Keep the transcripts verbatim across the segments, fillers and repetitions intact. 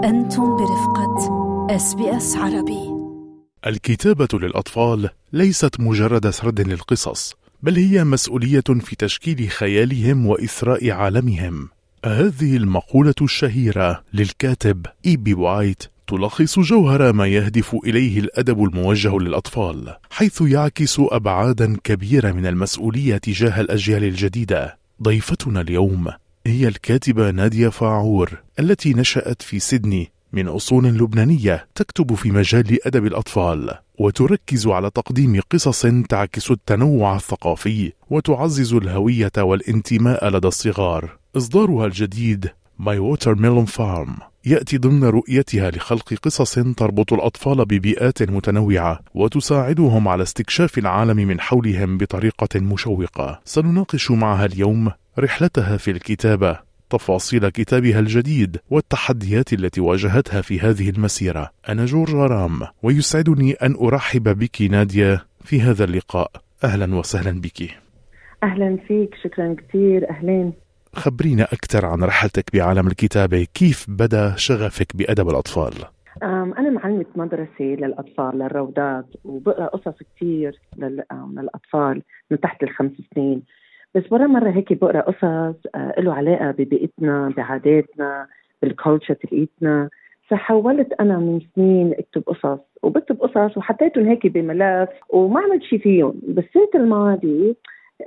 أنتم برفقة إس بي إس عربي. الكتابة للأطفال ليست مجرد سرد للقصص، بل هي مسؤولية في تشكيل خيالهم وإثراء عالمهم. هذه المقولة الشهيرة للكاتب إي بي وايت تلخص جوهر ما يهدف إليه الأدب الموجه للأطفال، حيث يعكس أبعاداً كبيرة من المسؤولية تجاه الأجيال الجديدة. ضيفتنا اليوم هي الكاتبة نادية فاعور، التي نشأت في سيدني من أصول لبنانية، تكتب في مجال أدب الأطفال وتركز على تقديم قصص تعكس التنوع الثقافي وتعزز الهوية والانتماء لدى الصغار. إصدارها الجديد My Watermelon Farm يأتي ضمن رؤيتها لخلق قصص تربط الأطفال ببيئات متنوعة وتساعدهم على استكشاف العالم من حولهم بطريقة مشوقة. سنناقش معها اليوم رحلتها في الكتابة، تفاصيل كتابها الجديد، والتحديات التي واجهتها في هذه المسيرة. أنا جورج غرام، ويسعدني أن أرحب بك نادية في هذا اللقاء. أهلا وسهلا بك. أهلا فيك، شكرا كثير. أهلين. خبرينا أكثر عن رحلتك بعالم الكتابة، كيف بدأ شغفك بأدب الأطفال؟ أنا معلمة مدرسة للأطفال للروضات، وبقرأ قصص كثير للأطفال من تحت الخمس سنين. بس ولا مرة هيك بقرأ قصص له علاقة ببيئتنا، بعاداتنا، بالكولتشر تبعيتنا. فحاولت أنا من سنين أكتب قصص، وبكتب قصص وحطيتهم هيك بملف وما عملت شي فيهم. بس السنة الماضي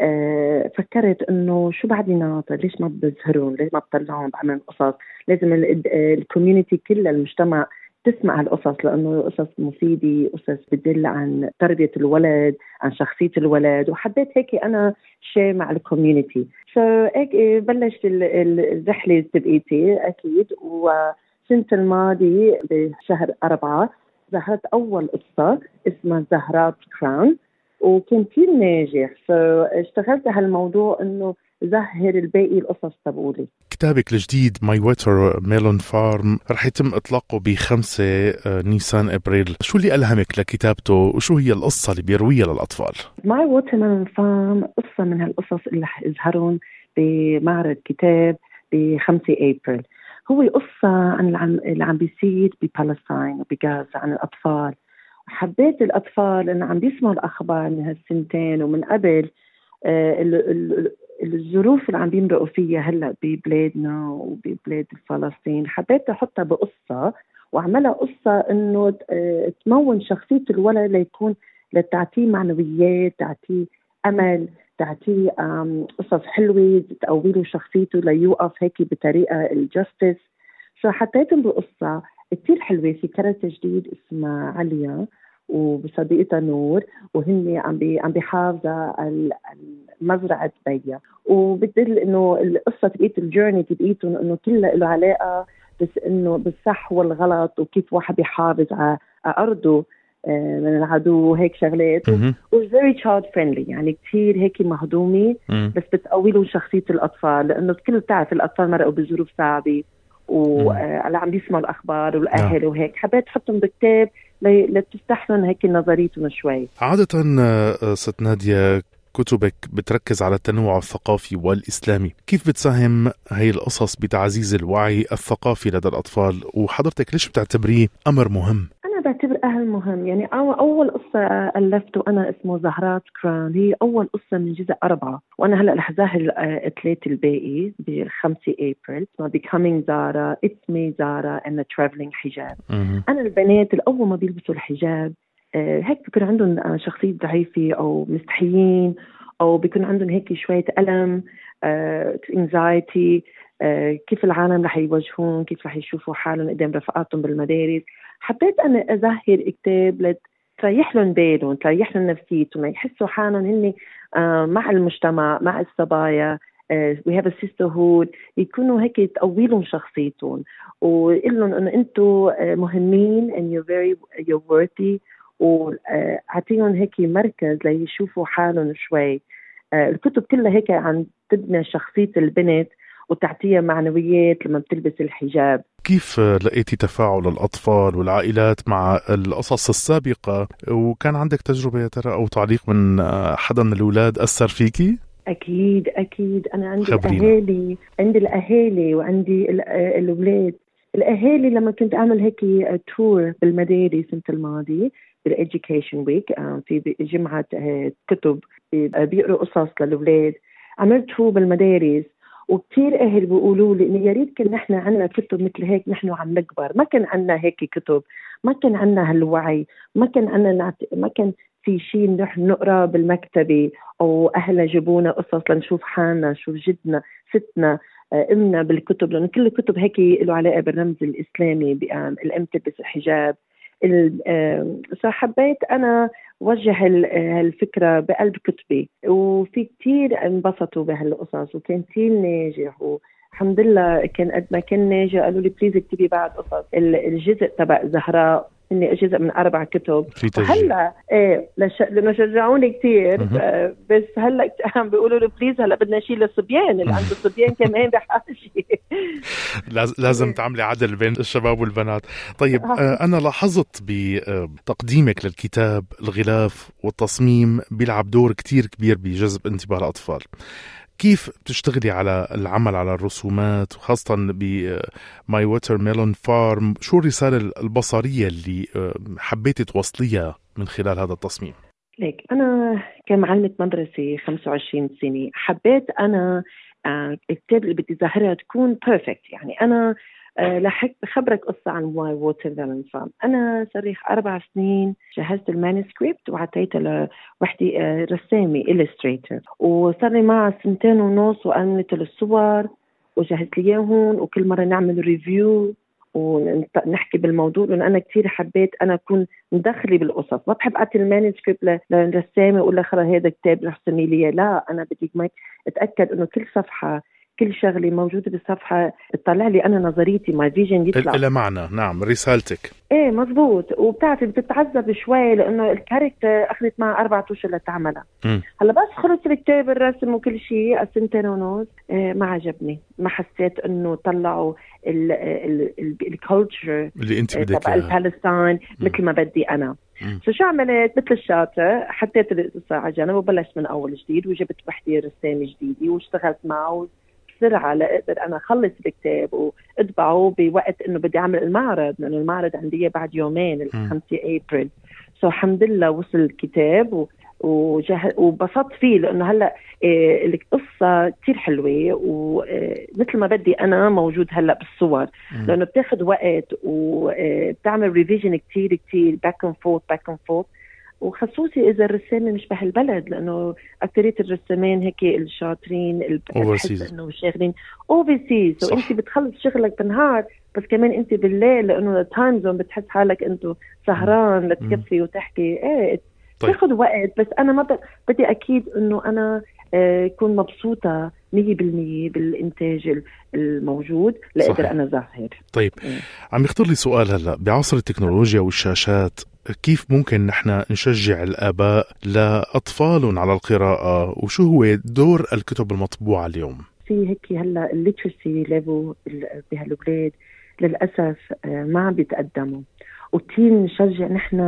أه فكرت إنه شو بعدي ناطر، ليش ما بظهرهم، ليش ما بطلعهم بعمل قصص. لازم الكوميونيتي كل المجتمع تسمع القصص، لأنه قصص مفيدة، قصص بتدل عن تربية الولد، عن شخصية الولد. وحبيت هيك أنا شيء مع الكوميونيتي. فهيك بلشت الرحلة تبعيتي أكيد. وسنة الماضي بشهر أربعة ظهرت أول قصة اسمها زهرات كراون، وكان كتير ناجح. فاشتغلت على هالموضوع إنه ظهر الباقي القصص تبعولي. كتابك الجديد My Watermelon Farm رح يتم إطلاقه بخمسة نيسان أبريل. شو اللي ألهمك لكتابته وشو هي القصة اللي بيرويها للأطفال؟ My Watermelon Farm قصة من هالقصص اللي رح يظهرون بمعرض كتاب بخمسة أبريل. هو قصة عن اللي عم بيصير بفلسطين وبغزة، عن الأطفال. حبيت الأطفال إن عم بيسمعوا الأخبار من هالسنتين ومن قبل آه ال ال الظروف اللي عم بيمرقوا فيها هلأ ببلادنا وببلاد فلسطين. حبيت أحطها بقصة وعملها قصة إنه تمون شخصية الولد ليكون لتعطيه معنويات، تعطيه أمل، تعطيه قصص حلوة تقوي له شخصيته ليوقف هيك بطريقة الجستس. فحطيتهم بقصة كتير حلوة في كاركتر جديد اسمها عليا وبصديقتها نور، وهن عم بي عم بيحافظوا على المزرعة بيا. وبدل إنه القصة تبقيت الجيرني تبقيتهم إنه كلها له علاقة بس إنه بالصح والغلط، وكيف واحد بيحافظ على أرضه من العدو وهيك شغلات. و very child friendly، يعني كتير هيك مهضومة بس بتقوي له شخصية الأطفال، لأنه كل تعرف الأطفال مرقوا بظروف صعبة وعلى عم بيسمعوا الأخبار والأهل وهيك. حبيت حطهم بكتاب لتستحسن هيك نظريتهم شوي. عادة ست نادية كتبك بتركز على التنوع الثقافي والإسلامي، كيف بتساهم هاي القصص بتعزيز الوعي الثقافي لدى الأطفال؟ وحضرتك ليش بتعتبريه أمر مهم؟ أنا بعتبر أهل مهم. يعني أول قصة ألفته أنا اسمه زهرات كراون، هي أول قصة من جزء أربعة، وأنا هلأ رح ظاهر ثلاثة الباقي بخمسة أبريل. اسمه Becoming Zara, It's Me Zara and the Traveling حجاب. أنا البنات الأول ما بيلبسوا الحجاب هيك بيكون عندهم شخصية ضعيفة أو مستحيين، أو بيكون عندهم هيك شوية ألم، anxiety، كيف العالم رح يواجهون، كيف رح يشوفوا حالهم قدام رفقاتهم بالمدارس. حبيت أنا أظهر كتاب لتريح لهم بالهم، تريح لهم نفسيتهم، يحسوا حالهم هني مع المجتمع، مع الصبايا. we have a sisterhood، يكونوا هيك تقوي لهم شخصيتهم ويقول لهم إنه أنتوا مهمين and you're very you're worthy، وعطيهم هيك مركز ليشوفوا حالهم شوي. الكتب كلها هيك عن تبني شخصية البنت وتعطيها معنويات لما بتلبس الحجاب. كيف لقيتي تفاعل الأطفال والعائلات مع القصص السابقة؟ وكان عندك تجربة يا ترى أو تعليق من حدا من الأولاد أثر فيكي؟ أكيد أكيد. أنا عندي الأهالي، عندي الأهالي وعندي الأولاد الأهالي لما كنت أعمل هيك تور بالمدارس السنة الماضية بالإديوكيشن ويك في جمعة كتب بيقروا قصص للأولاد، عملت تور بالمدارس وكتير أهل بيقولوا لي إنه يا ريت كان نحن عنا كتب مثل هيك، نحن عم نكبر ما كان عنا هيك كتب، ما كان عنا هالوعي، ما كان عنا نعت... ما كان في شيء نروح نقرأ بالمكتبة أو أهلنا جابونا قصص لنشوف حالنا، نشوف جدنا ستنا أمنا بالكتب، لأن كل الكتب هيك له علاقة بالرمز الإسلامي، الأم تلبس الحجاب. فحبيت أنا وجه هالفكرة بقلب كتبي، وفي كتير انبسطوا بهالقصص وكان كتير ناجح، والحمد لله كان قد ما كان ناجح قالوا لي بليز اكتبي بعد قصص. الجزء تبع زهراء إني جزء من أربع كتب هلا إيه لش... لما شجعوني كتير آه بس هلا عم بيقولوا لي بليز هلا بدنا نشيل الصبيان اللي عنده الصبيان كمان بحاجة. لازم تعملي عدل بين الشباب والبنات. طيب آه أنا لاحظت بتقديمك للكتاب الغلاف والتصميم بيلعب دور كتير كبير بجذب انتباه الأطفال. كيف بتشتغلي على العمل على الرسومات وخاصة بماي ووترميلون فارم؟ شو الرسالة البصرية اللي حبيتي توصليها من خلال هذا التصميم؟ ليك أنا كمعلمة مدرسة خمسة وعشرين سنة حبيت أنا الكتاب اللي بدي ظاهرها تكون بيرفكت. يعني أنا لحق بخبرك قصة عن ماي ووترميلون فارم. أنا صريح أربع سنين جهزت المانuscript وعطيته لوحدي رسامي إليستريتر، وصار لي معه سنتين ونص وعملت له الصور وجهزت لي إياهم، وكل مرة نعمل ريفيو ونحكي بالموضوع، لأن أنا كتير حبيت أنا أكون مدخلي بالقصص. ما بحب أعطي المانuscript للرسامة وأقول له خلاص هذا كتاب رسمي لي، لا أنا بدي ما أتأكد إنه كل صفحة كل شغلة موجودة بالصفحة تطلع لي أنا نظريتي ما فيجن يطلع إلى معنى. نعم رسالتك. إيه مزبوط. وبتعرفي بتتعذب شوي لأنه الكاركتر أخذت معها أربعة أشهر لتعملها. هلا بس خلص الكتاب الرسم وكل شيء السنتين ونص إيه ما عجبني، ما حسيت إنه طلعوا الكولتشر اللي أنت بدك تبع الفلسطين مثل ما بدي أنا. سو شو عملت مثل الشاطر، حطيت القصة على جنب وبلشت من أول جديد وجبت وحدة رسامة جديدة واشتغلت معه بسرعة لأقدر أنا أخلص الكتاب وأطبعه بوقت إنه بدي أعمل المعرض، لأنه المعرض عندي بعد يومين الخمسة أبريل. سو الحمد لله وصل الكتاب و وجه... وبسطت فيه لأنه هلأ إيه القصة كتير حلوة ومثل ما بدي أنا موجود هلأ بالصور، لأنه بتاخد وقت وبتعمل ريفيجن كتير كتير باك اند فورث باك اند فورث، وخصوصي إذا الرسامة مش بهالبلد، لأنه أكترية الرسامين هيك الشاطرين اللي بحس إنه شاغلين overseas، وأنت بتخلص شغلك بالنهار بس كمان أنت بالليل لأنه التايم زون بتحس حالك أنتو سهران لتكفي وتحكي إيه طيب. تاخد وقت. بس أنا ما بدي أكيد إنه أنا أكون مبسوطة مية بالمية بالإنتاج الموجود لأقدر أنا ظاهر. طيب إيه. عم يخطر لي سؤال هلأ بعصر التكنولوجيا والشاشات، كيف ممكن نحن نشجع الآباء لأطفالهم على القراءة، وشو هو دور الكتب المطبوعة اليوم؟ في هيك هلا الليترسي ليفل بهالولاد للأسف ما عم بيتقدموا، وكتير نشجع نحن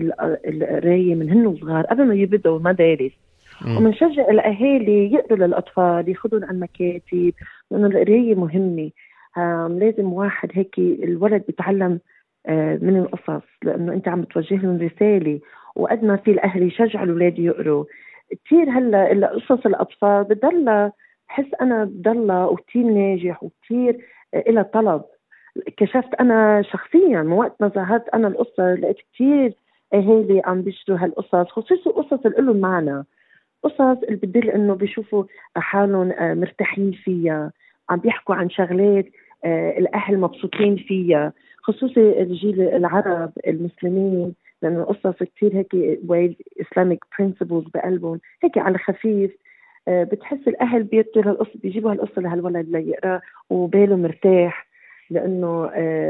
القراية من هن صغار قبل ما يبدأوا المدارس، ومنشجع الأهالي يقروا للأطفال ياخذون عن مكاتب، لأنه القراية مهمة. لازم واحد هيك الولد بيتعلم من القصص، لأنه أنت عم توجه لهم رسالة، وقد ما في الأهل يشجعوا الأولاد يقروا كتير. هلا قصص الأطفال بتضل حس أنا بضل وكتير ناجح وكتير إلى طلب. كشفت أنا شخصيا من وقت ما ظهرت أنا القصة لقيت كتير أهالي عم بيشتروا هالقصص، خصوصا قصص اللي لهم معنى، قصص اللي بدل إنه بيشوفوا حالهم مرتاحين فيها، عم بيحكوا عن شغلات الأهل مبسوطين فيها، خصوصا الجيل العرب المسلمين، لأنه القصص كتير هيك وايد إسلاميك برينسيبلز بقلبهم هيك على خفيف. بتحس الأهل بيرتوا هالقصة بيجيبوا هالقصة لهالولد ليقرأ وباله مرتاح، لأنه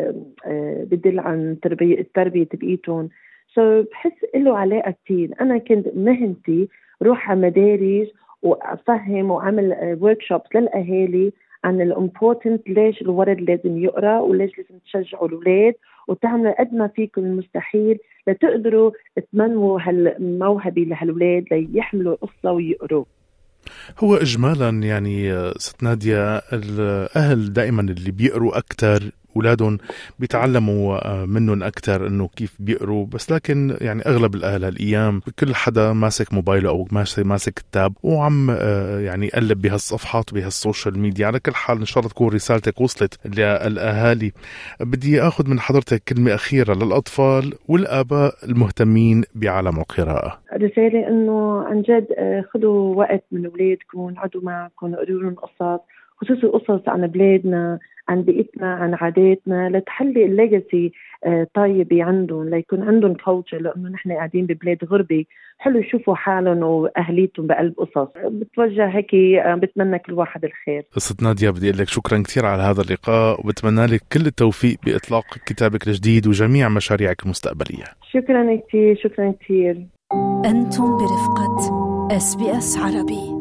بدل عن تربية التربية تبقيتهم. سو بحس له علاقة كتير. أنا كنت مهنتي روح على مدارس وأفهم وأعمل workshops للأهالي عن الامبورتنت، ليش الولد لازم يقرأ وليش لازم تشجعوا الأولاد وتعملوا قد ما فيكم المستحيل لتقدروا تمنوا هالموهبة لهالولاد ليحملوا قصة ويقروا. هو إجمالا يعني ست نادية الأهل دائما اللي بيقروا أكتر أولادهم بيتعلموا منهم أكتر إنه كيف بيقروا، بس لكن يعني أغلب الأهل هالأيام كل حدا ماسك موبايله أو ماسك ماسك كتاب وعم يعني يقلب بهالصفحات وبهالسوشيال ميديا. على كل حال إن شاء الله تكون رسالتك وصلت للأهالي. بدي أخذ من حضرتك كلمة أخيرة للأطفال والآباء المهتمين بعالم القراءة. رسالة إنه عن جد خذوا وقت من أولادكم، اقعدوا معكم، قولوا لهم قصص، خصوصي قصص عن بلادنا، عن بيئتنا، عن عاداتنا، لتحلي الليجاسي طيبة عندهم، ليكون عندهم كولتشر، لأنه نحن قاعدين ببلاد غربة. حلو يشوفوا حالهم وأهليتهم بقلب قصص. بتوجه هيك، بتمنى كل واحد الخير. قصة نادية، بدي أقول لك شكرا كثير على هذا اللقاء، وبتمنى لك كل التوفيق بإطلاق كتابك الجديد وجميع مشاريعك المستقبلية. شكرا كثير، شكرا كثير. أنتم برفقة إس بي إس عربي.